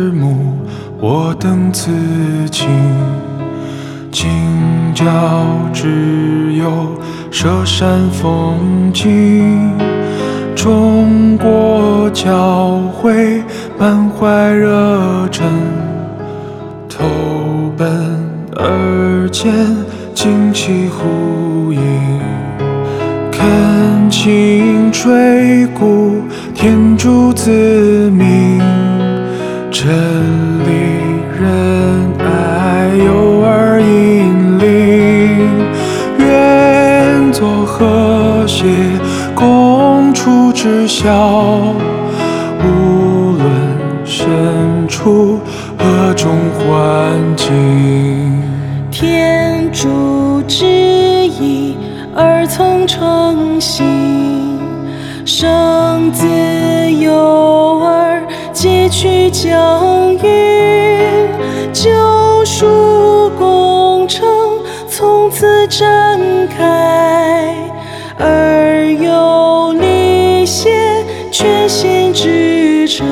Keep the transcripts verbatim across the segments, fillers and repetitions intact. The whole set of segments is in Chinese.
目，我等此情。今朝只有舍山风景，中国教会满怀热忱，投奔而见，旌旗呼应，恳请垂顾，天主子民，真理仁爱幼儿引领，愿作和谐共处之效，无论身处何种环境。 天主之意而从诚心，生子幼儿皆取教育，救赎工程从此展开，而有理谢全心支撑，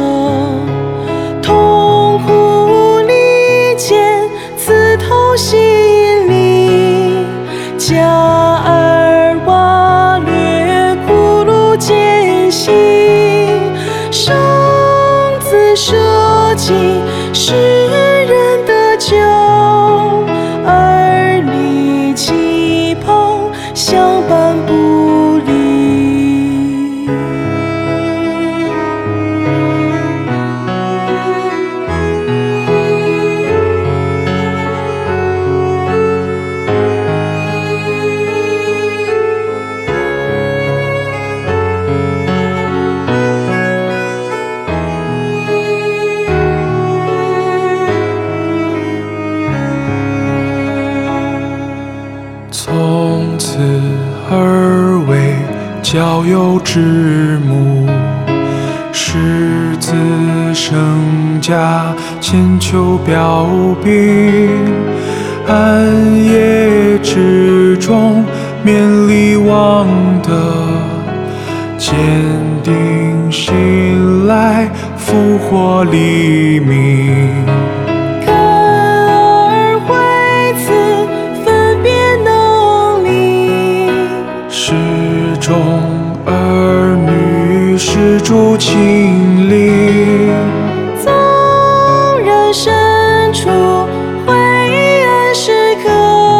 痛苦利剑刺透心灵，加尔瓦略苦路艰辛，生子舍己使人得救，儿女齐朋相伴不离。 从此而为教友之母，使子生家千秋标兵，暗夜之中勉励望德，坚定信赖复活黎明。众儿女施主亲临， 纵然身处灰暗时刻，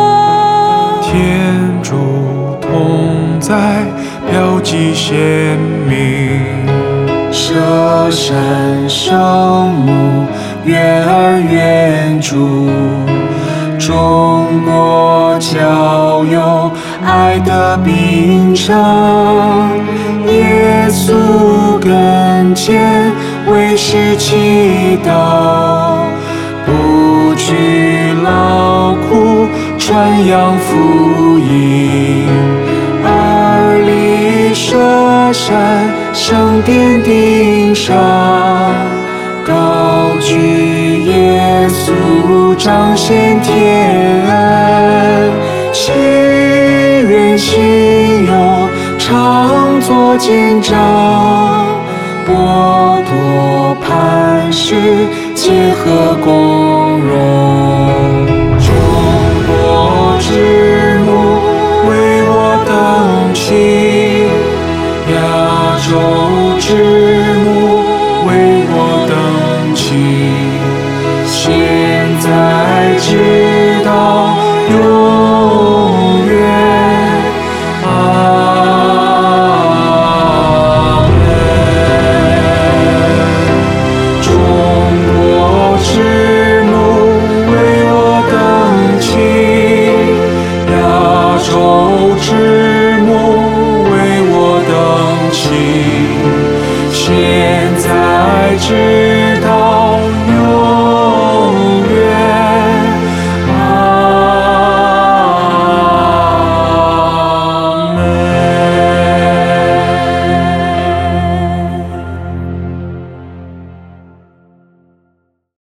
天主同在，标记鲜明。 舍山圣母，愿儿愿主，中国教友爱的秉承，耶稣跟前为世祈祷，不惧劳苦传扬福音，而立舍山圣殿顶上，高举耶稣彰显天恩，祈愿信友常作见证，剥夺磐石结合共荣。